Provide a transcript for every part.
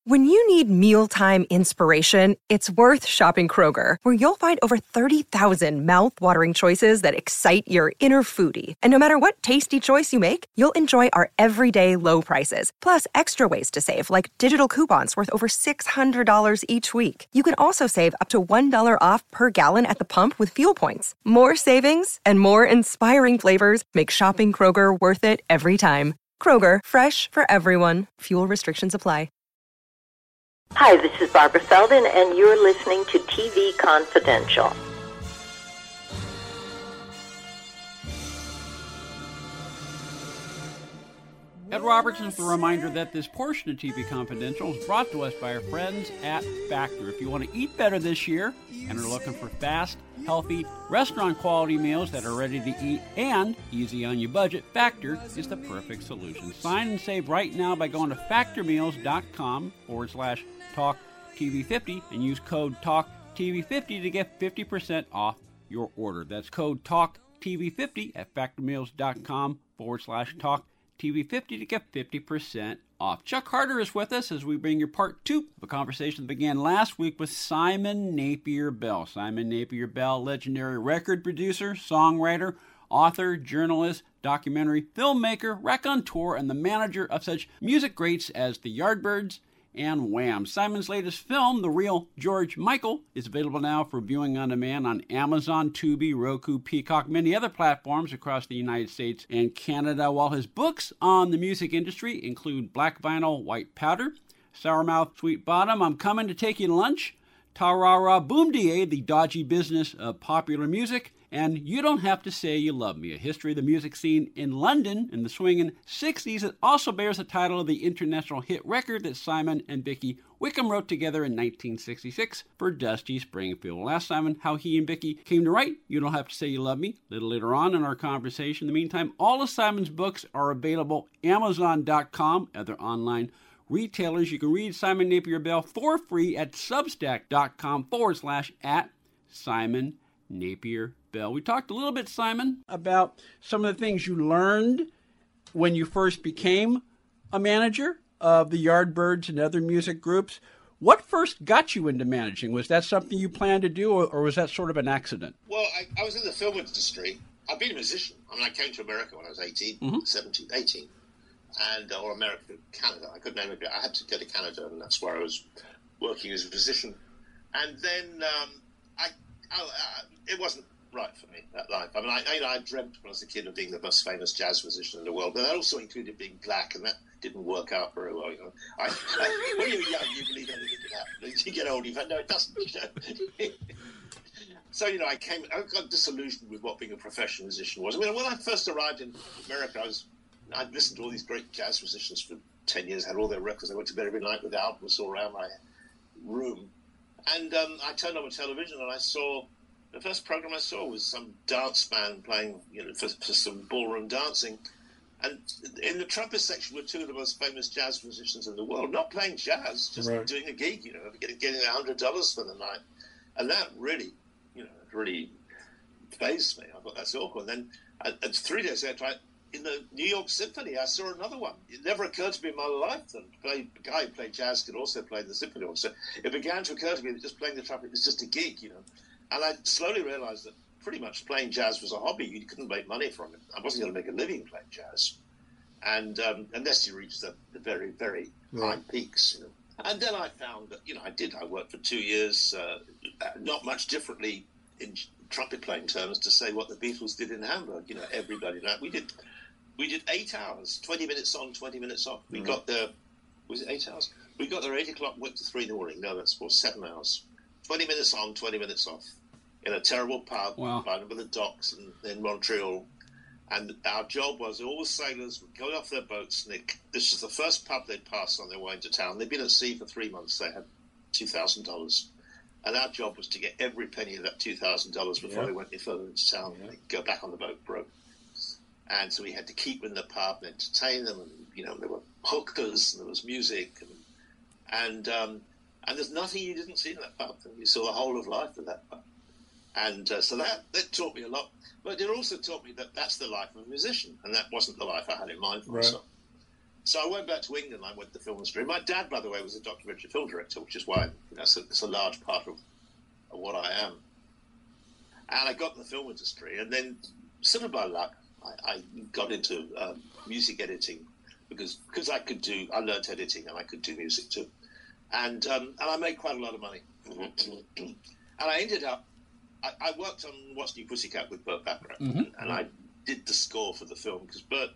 When you need mealtime inspiration, it's worth shopping Kroger, where you'll find over 30,000 mouth-watering choices that excite your inner foodie. And no matter what tasty choice you make, you'll enjoy our everyday low prices, plus extra ways to save, like digital coupons worth over $600 each week. You can also save up to $1 off per gallon at the pump with fuel points. More savings and more inspiring flavors make shopping Kroger worth it every time. Kroger, fresh for everyone. Fuel restrictions apply. Hi, this is Barbara Feldon, and you're listening to TV Confidential. Ed Robertson with a reminder that this portion of TV Confidential is brought to us by our friends at Factor. If you want to eat better this year and are looking for fast, healthy, restaurant-quality meals that are ready to eat and easy on your budget, Factor is the perfect solution. Sign and save right now by going to factormeals.com/TalkTV50 and use code TalkTV50 to get 50% off your order. That's code TalkTV50 at factormeals.com/TalkTV50 to get 50% off. Chuck Carter is with us as we bring you part 2 of a conversation that began last week with Simon Napier Bell. Simon Napier Bell, legendary record producer, songwriter, author, journalist, documentary filmmaker, raconteur, and the manager of such music greats as the Yardbirds and Wham. Simon's latest film, The Real George Michael, is available now for viewing on demand on Amazon, Tubi, Roku, Peacock, many other platforms across the United States and Canada, while his books on the music industry include Black Vinyl, White Powder, Sourmouth, Sweet Bottom, I'm Coming to Take You to Lunch, Ta-Ra-Ra Boom Da, The Dodgy Business of Popular Music, and You Don't Have to Say You Love Me, a history of the music scene in London in the swinging 60s. It also bears the title of the international hit record that Simon and Vicki Wickham wrote together in 1966 for Dusty Springfield. We'll ask Simon how he and Vicki came to write You Don't Have to Say You Love Me a little later on in our conversation. In the meantime, all of Simon's books are available Amazon.com, other online retailers. You can read Simon Napier Bell for free at Substack.com/@Simon Napier Bell. We talked a little bit, Simon, about some of the things you learned when you first became a manager of the Yardbirds and other music groups. What first got you into managing? Was that something you planned to do, or was that sort of an accident? Well, I was in the film industry. I've been a musician. I mean, I came to America when I was 18, 17, 18, or America, Canada. I couldn't name it. I had to go to Canada, and that's where I was working as a musician. And then it wasn't right for me, that life. I mean, I dreamt when I was a kid of being the most famous jazz musician in the world, but that also included being black, and that didn't work out very well. You know, when you're young, you believe anything can happen. As you get older, you find, no, it doesn't. You know? So, you know, I got disillusioned with what being a professional musician was. I mean, when I first arrived in America, I'd listened to all these great jazz musicians for 10 years, had all their records. I went to bed every night with albums all around my room. And I turned on the television and the first program I saw was some dance band playing, you know, for some ballroom dancing. And in the trumpet section were two of the most famous jazz musicians in the world, not playing jazz, just doing a gig, you know, getting $100 for the night. And that really, you know, really fazed me. I thought, that's awkward. And then 3 days later, in the New York Symphony, I saw another one. It never occurred to me in my life that a guy who played jazz could also play the symphony orchestra. It began to occur to me that just playing the trumpet was just a gig, you know. And I slowly realized that pretty much playing jazz was a hobby. You couldn't make money from it. I wasn't going to make a living playing jazz. And unless you reach the very, very high peaks, you know. And then I found that, you know, I worked for 2 years, not much differently in trumpet playing terms to say what the Beatles did in Hamburg. You know, everybody night. We did 8 hours, 20 minutes on, 20 minutes off. We got there, was it 8 hours? We got there 8 o'clock, went to 3 in the morning. No, that's 7 hours. 20 minutes on, 20 minutes off, in a terrible pub right over the docks in Montreal. And our job was all the sailors would go off their boats, and this was the first pub they'd passed on their way into town. They'd been at sea for 3 months. They had $2,000. And our job was to get every penny of that $2,000 before they went any further into town. And they'd go back on the boat broke. And so we had to keep them in the pub and entertain them. And, you know, there were hookers, and there was music. And there's nothing you didn't see in that pub. You saw the whole of life in that pub. And so that taught me a lot. But it also taught me that that's the life of a musician. And that wasn't the life I had in mind for myself. So I went back to England. I went to the film industry. My dad, by the way, was a documentary film director, which is why it's a large part of what I am. And I got in the film industry, and then sort of by luck, I got into music editing because I learned editing and I could do music too, and I made quite a lot of money. And I ended up, I worked on What's New Pussycat with Burt Bacharach, and I did the score for the film because Burt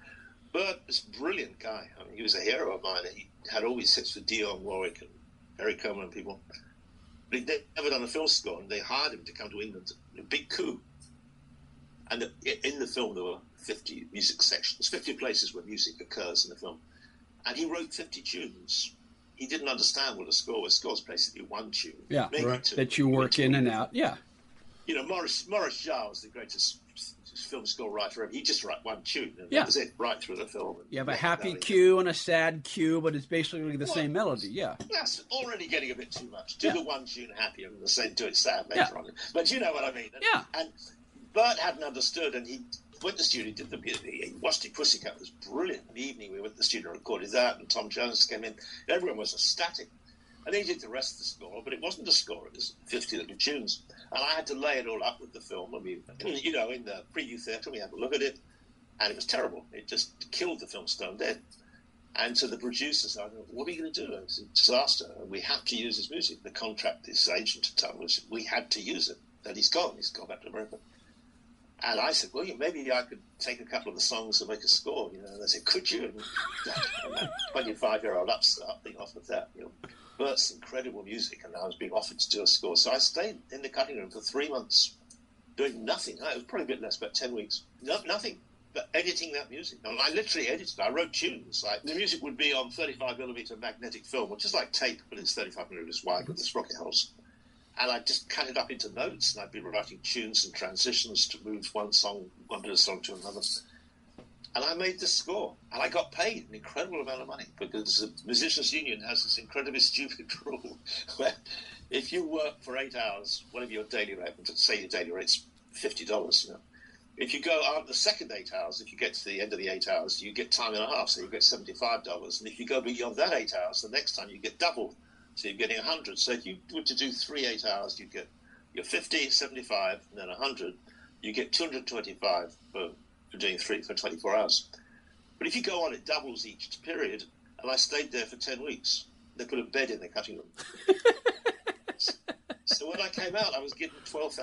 was a brilliant guy. I mean, he was a hero of mine. He had all these hits for Dionne Warwick and Harry Coleman and people. But he'd never done a film score, and they hired him to come to England. A big coup. And in the film, there were 50 music sections, 50 places where music occurs in the film. And he wrote 50 tunes. He didn't understand what a score was. A score is basically one tune. Yeah, right. That you work in and out. Yeah. You know, Maurice Jarre was the greatest film score writer ever. He just wrote one tune, and yeah. that was it, right through the film. You have a happy cue and a sad cue, but it's basically the same melody, yeah. That's already getting a bit too much. Do the one tune happy and the same, do it sad later on. But you know what I mean. Yeah. And Burt hadn't understood, and he went to the studio, did the What's New Pussycat was brilliant. In the evening, we went to the studio and recorded that, and Tom Jones came in. Everyone was ecstatic. And he did the rest of the score, but it wasn't a score, it was 50 little tunes. And I had to lay it all up with the film. I mean, you know, in the preview theatre, we had a look at it, and it was terrible. It just killed the film stone dead. And so the producers said, what are we going to do? It was a disaster. We have to use his music. The contract his agent had done was we had to use it. And he's gone back to America. And I said, well, maybe I could take a couple of the songs and make a score. You know, and they said, could you? And that 25-year-old upstart being offered that, you know. Burt's incredible music, and I was being offered to do a score. So I stayed in the cutting room for 3 months, doing nothing. It was probably a bit less, about 10 weeks. Nothing but editing that music. And I literally edited. I wrote tunes. Like the music would be on 35mm magnetic film, which is like tape, but it's 35mm wide with the sprocket holes. And I'd just cut it up into notes, and I'd be writing tunes and transitions to move one bit of song to another. And I made the score, and I got paid an incredible amount of money because the Musicians Union has this incredibly stupid rule where if you work for 8 hours, whatever your daily rate, say your daily rate's $50, you know, if you go out the second 8 hours, if you get to the end of the 8 hours, you get time and a half, so you get $75. And if you go beyond that 8 hours, the next time you get double, so you're getting 100. So if you were to do 3 8 hours, you get your 50, 75, and then 100. You get 225 for doing 24 hours. But if you go on, it doubles each period, and I stayed there for 10 weeks. They put a bed in the cutting room. So when I came out, I was given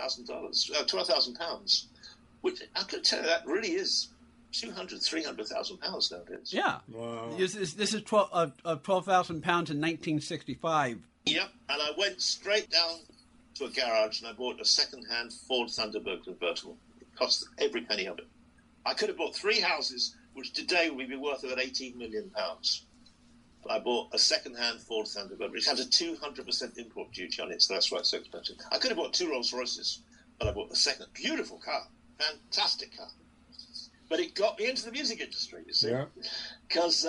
£12,000, which I could tell you that really is £300,000 nowadays. Yeah. Wow. This is £12,000 in 1965. Yep, and I went straight down to a garage and I bought a second-hand Ford Thunderbird convertible. It cost every penny of it. I could have bought 3 houses, which today would be worth about £18 million. But I bought a second-hand Ford Thunderbird, which has a 200% import duty on it, so that's why it's so expensive. I could have bought 2 Rolls Royces, but I bought the second. Beautiful car, fantastic car. But it got me into the music industry, you see. Because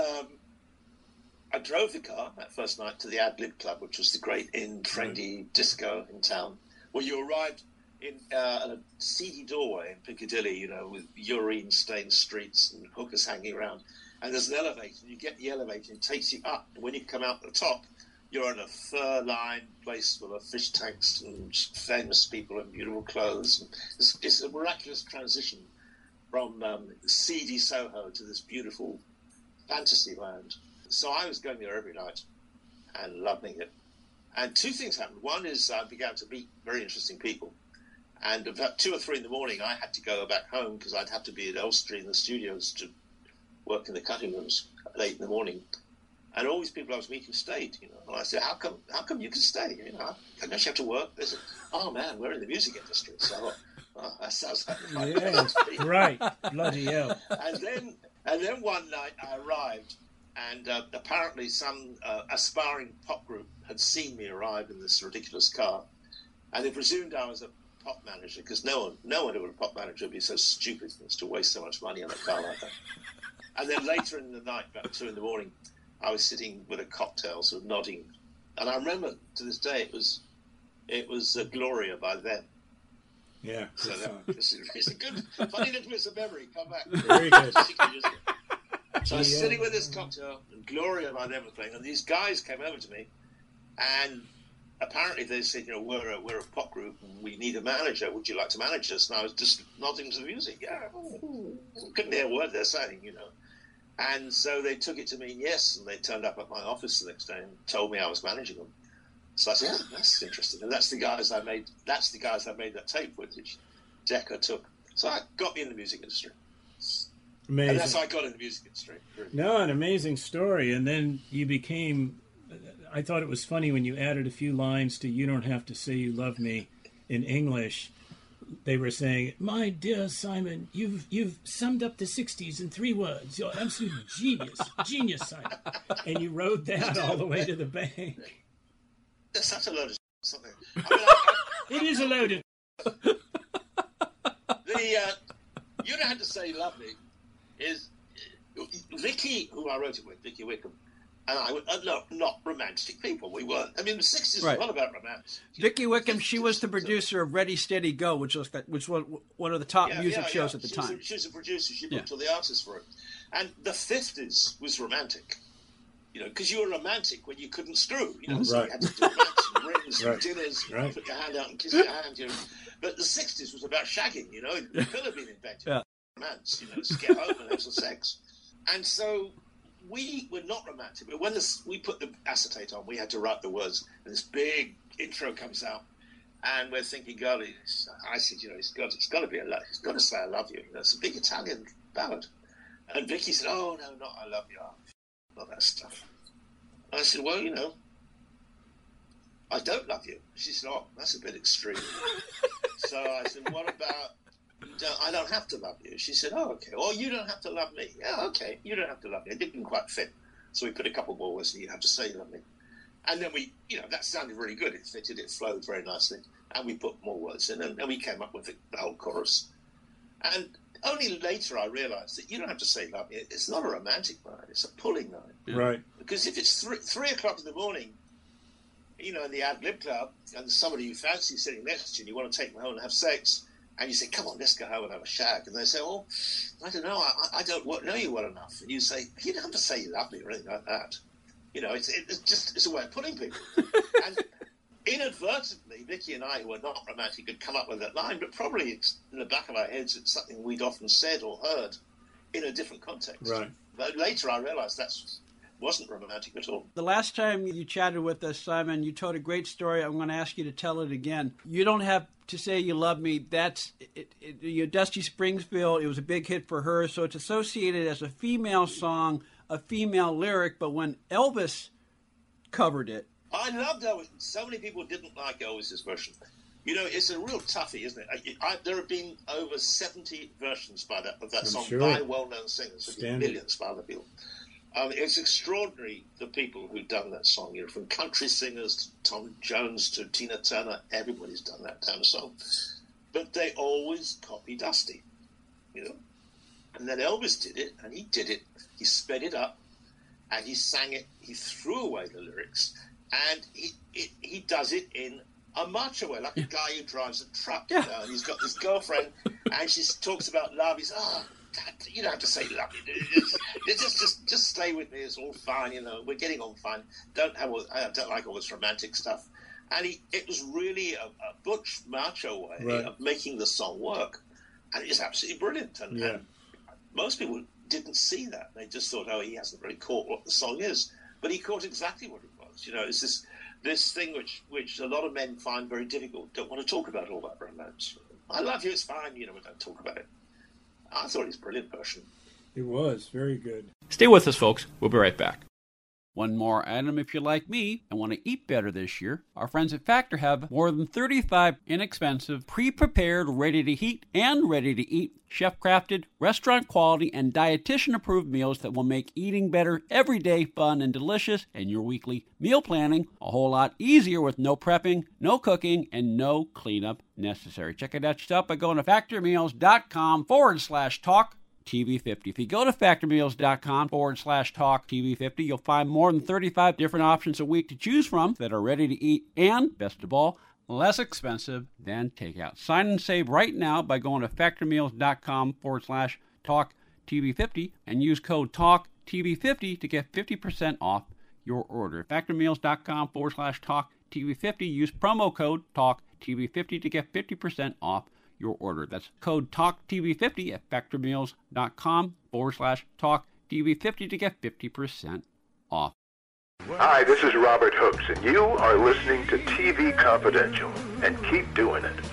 I drove the car that first night to the Ad Lib Club, which was the great trendy disco in town, where you arrived in a seedy doorway in Piccadilly, you know, with urine-stained streets and hookers hanging around. And there's an elevator, and you get the elevator, and it takes you up. And when you come out the top, you're in a fur-lined place full of fish tanks and famous people in beautiful clothes. And it's a miraculous transition from seedy Soho to this beautiful fantasy land. So I was going there every night and loving it. And 2 things happened. One is I began to meet very interesting people. And about 2 or 3 in the morning, I had to go back home because I'd have to be at Elstree in the studios to work in the cutting rooms late in the morning. And all these people I was meeting stayed, you know. And I said, how come you can stay? You know, don't you have to work? They said, oh man, we're in the music industry. So that sounds like yes, right, bloody hell. And then one night I arrived, and apparently some aspiring pop group had seen me arrive in this ridiculous car, and they presumed I was a pop manager, because no one who would a pop manager would be so stupid as to waste so much money on a car like that. And then later in the night, about 2 in the morning, I was sitting with a cocktail, sort of nodding, and I remember to this day it was Gloria by them. Yeah. So it's a good, funny little bit of memory. Come back. Very good. So I was sitting with this cocktail, and Gloria about everything, and these guys came over to me, and apparently they said, we're a pop group, and we need a manager. Would you like to manage us? And I was just nodding to the music. Yeah, couldn't hear a word they're saying, And so they took it to mean yes, and they turned up at my office the next day and told me I was managing them. So I said, oh, that's interesting. And that's the guys I made that tape with, which Decca took. So that got me in the music industry. Amazing. And that's how I got in the music industry. Really. No, an amazing story. And then you became, I thought it was funny when you added a few lines to You Don't Have to Say You Love Me in English. They were saying, my dear Simon, you've summed up the 60s in 3 words. You're absolute genius, Simon. And you wrote that all the way to the bank. That's such a load of something. It is a load of... You Don't Have to Say You Love Me is Vicky, who I wrote it with, Vicky Wickham, and I were not romantic people. We weren't. I mean, the 60s was all about romance. Vicky Wickham, she was the producer of Ready, Steady, Go, which was one of the top music shows at the time. She was a producer. She booked all the artists for it. And the 50s was romantic, because you were romantic when you couldn't screw. So you had to do romance and rings and dinners, put your hand out and kiss your hand. But the 60s was about shagging, It could have been invented. Yeah. Romance, to get home and have some sex. And so we were not romantic, but when we put the acetate on, we had to write the words, and this big intro comes out, and we're thinking, golly, I said, it's got to be a love. It's got to say I love you. It's a big Italian ballad. And Vicky said, oh, no, not I love you. Not that stuff. And I said, well, I don't love you. She said, oh, that's a bit extreme. So I said, what about, I don't have to love you? She said, oh, okay. Or you don't have to love me. Yeah, okay, you don't have to love me. It didn't quite fit. So we put a couple more words, and you have to say you love me. And then we, that sounded really good. It fitted, it flowed very nicely. And we put more words in, and we came up with the whole chorus. And only later I realised that you don't have to say love me. It's not a romantic line. It's a pulling line. Right. Because if it's 3 o'clock in the morning, in the ad lib club, and somebody you fancy sitting next to you, and you want to take them home and have sex, and you say, come on, let's go home and have a shag. And they say, oh, I don't know, I don't know you well enough. And you say, you don't have to say you love me or anything like that. It's a way of putting people. And inadvertently, Vicky and I, who are not romantic, had come up with that line, but probably it's in the back of our heads, it's something we'd often said or heard in a different context. Right. But later I realised that wasn't romantic at all. The last time you chatted with us, Simon, you told a great story. I'm going to ask you to tell it again. You Don't Have to Say You Love Me. That's Dusty Springfield. It was a big hit for her, so it's associated as a female song, a female lyric. But when Elvis covered it, I loved Elvis. So many people didn't like Elvis's version. It's a real toughie, isn't it? There have been over 70 versions of that song by well-known singers. Millions by other people. It's extraordinary, the people who've done that song. From country singers to Tom Jones to Tina Turner, everybody's done that kind of song. But they always copy Dusty, And then Elvis did it, and he sped it up, and he sang it, he threw away the lyrics, and he does it in a macho way, like a guy who drives a truck, and he's got this girlfriend, and she talks about love. He's, you don't have to say love me. Just stay with me. It's all fine. We're getting on fine. I don't like all this romantic stuff. And it was really a butch macho way of making the song work, and it is absolutely brilliant. And most people didn't see that. They just thought, oh, he hasn't really caught what the song is, but he caught exactly what it was. It's this thing which a lot of men find very difficult. Don't want to talk about all that romance. I love you. It's fine. We don't talk about it. I thought it was a brilliant version. It was very good. Stay with us, folks. We'll be right back. One more item if you're like me and want to eat better this year. Our friends at Factor have more than 35 inexpensive, pre-prepared, ready-to-heat and ready-to-eat, chef-crafted, restaurant-quality, and dietitian-approved meals that will make eating better every day fun and delicious, and your weekly meal planning a whole lot easier with no prepping, no cooking, and no cleanup necessary. Check it out yourself by going to factormeals.com/talk. TV50. If you go to factormeals.com/talk TV50, you'll find more than 35 different options a week to choose from that are ready to eat and, best of all, less expensive than takeout. Sign and save right now by going to factormeals.com/talk TalkTV50 and use code TalkTV50 to get 50% off your order. Factormeals.com/TalkTV50. Use promo code TalkTV50 to get 50% off your order. That's code TalkTV50 at Factormeals.com/TalkTV50 to get 50% off. Hi, this is Robert Hooks, and you are listening to TV Confidential, and keep doing it.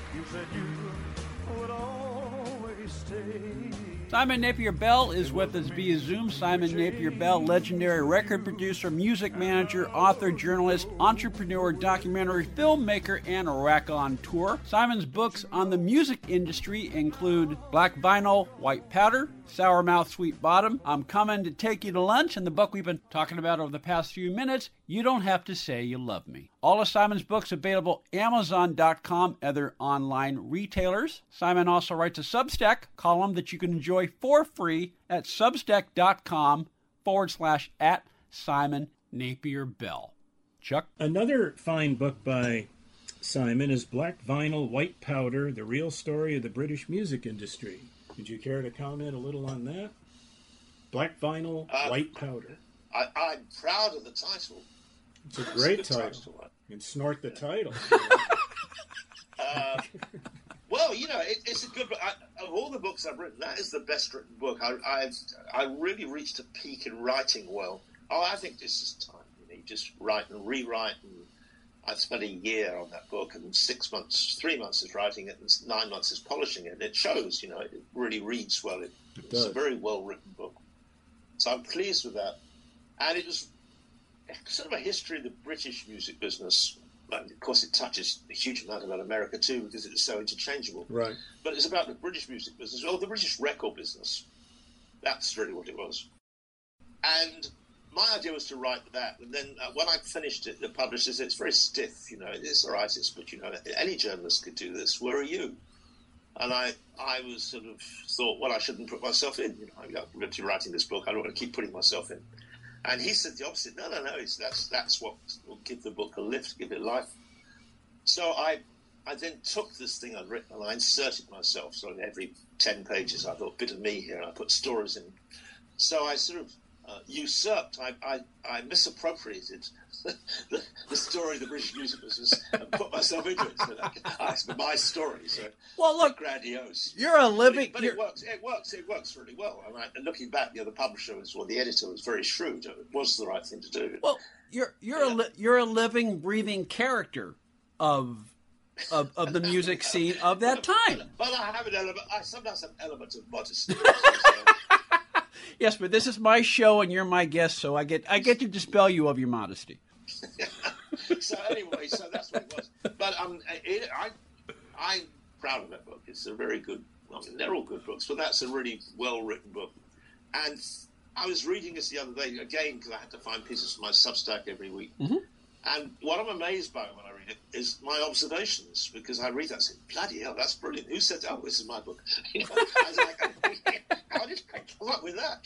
Simon Napier Bell is with us via Zoom. Simon Napier Bell, legendary record producer, music manager, author, journalist, entrepreneur, documentary filmmaker, and raconteur. Simon's books on the music industry include Black Vinyl, White Powder, Sour Mouth, Sweet Bottom, I'm Coming to Take You to Lunch, and the book we've been talking about over the past few minutes, You Don't Have to Say You Love Me. All of Simon's books available Amazon.com, other online retailers. Simon also writes a Substack column that you can enjoy for free at substack.com/@Simon Napier Bell. Chuck? Another fine book by Simon is Black Vinyl, White Powder, The Real Story of the British Music Industry. Would you care to comment a little on that? Black Vinyl, White Powder. I'm proud of the title. It's a great title. You can snort the title. Well, it's a good book. Of all the books I've written, that is the best written book. I really reached a peak in writing well. I think this is time. You just write and rewrite. And I spent a year on that book, and 6 months, 3 months is writing it, and 9 months is polishing it. And it shows, it really reads well. It's a very well written book. So I'm pleased with that. And it was sort of a history of the British music business. Of course, it touches a huge amount about America too, because it's so interchangeable. Right. But it's about the British music business, or the British record business. That's really what it was. And my idea was to write that. And then when I finished it, the publisher said, it's very stiff, it's all right, but any journalist could do this. Where are you? And I was sort of thought, well, I shouldn't put myself in. I'm going to be writing this book. I don't want to keep putting myself in. And he said the opposite. No. That's what will give the book a lift, give it life. So I then took this thing I'd written and I inserted myself. So every 10 pages, I thought, bit of me here, and I put stories in. So I sort of usurped. I misappropriated the story of the British music business and put myself into it. So it's my story. So well, look, grandiose. You're a living. But it works. It works really well. And looking back, the publisher the editor was very shrewd. It was the right thing to do. Well, you're a living, breathing character of the music scene of that time. But I have an element. I sometimes have an element of modesty. Yes, but this is my show and you're my guest, so I get to dispel you of your modesty. So anyway, that's what it was. But I'm proud of that book. It's a very good. They're all good books, but that's a really well-written book. And I was reading this the other day again because I had to find pieces for my Substack every week. Mm-hmm. And what I'm amazed by when I read it is my observations, because I read that and say, bloody hell, that's brilliant. Who said, oh, this is my book? I was like, how did I come up with that?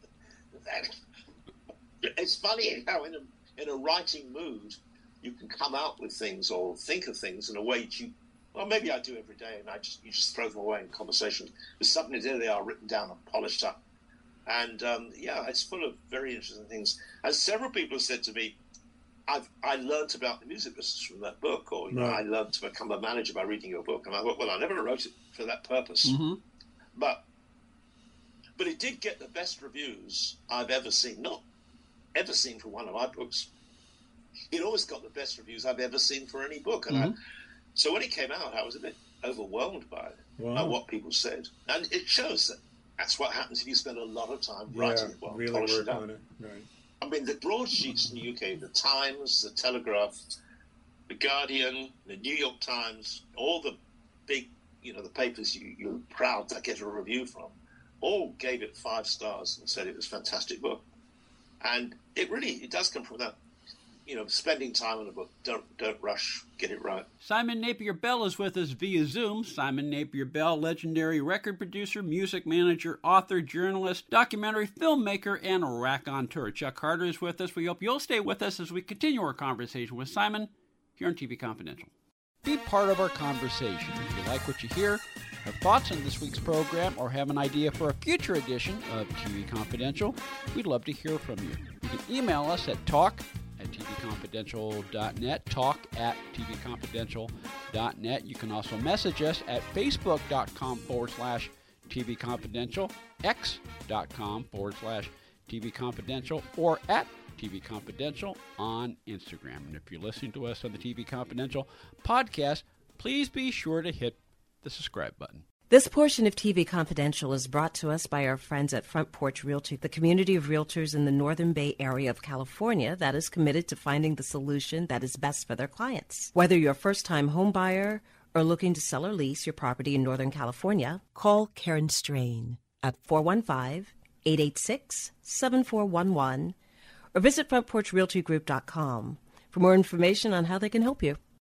It's funny how in a writing mood you can come out with things or think of things in a way that maybe I do every day, and you just throw them away in conversation. There's something there they are written down and polished up. And it's full of very interesting things. And several people have said to me, I learned about the music business from that book, or I learned to become a manager by reading your book. And I thought, well, I never wrote it for that purpose. Mm-hmm. But it did get the best reviews I've ever seen. Not ever seen for one of my books. It always got the best reviews I've ever seen for any book. And so when it came out, I was a bit overwhelmed by it, by what people said. And it shows that that's what happens if you spend a lot of time writing it well, really polish work it up. on it. Right. I mean, the broadsheets in the UK, the Times, the Telegraph, the Guardian, the New York Times, all the big, the papers you're proud to get a review from, all gave it 5 stars and said it was a fantastic book. And it does come from that, spending time on a book. Don't rush, get it right. Simon Napier Bell is with us via Zoom. Simon Napier Bell, legendary record producer, music manager, author, journalist, documentary filmmaker, and raconteur. Chuck Carter is with us. We hope you'll stay with us as we continue our conversation with Simon here on TV Confidential. Be part of our conversation. If you like what you hear, have thoughts on this week's program, or have an idea for a future edition of TV Confidential, we'd love to hear from you. You can email us at talk@tvconfidential.net, talk@tvconfidential.net. You can also message us at facebook.com/TV Confidential, x.com/TV Confidential, or at TV Confidential on Instagram. And if you're listening to us on the TV Confidential podcast, please be sure to hit the subscribe button. This portion of TV Confidential is brought to us by our friends at Front Porch Realty, the community of realtors in the Northern Bay area of California that is committed to finding the solution that is best for their clients. Whether you're a first-time home buyer or looking to sell or lease your property in Northern California, call Karen Strain at 415-886-7411 or visit frontporchrealtygroup.com for more information on how they can help you.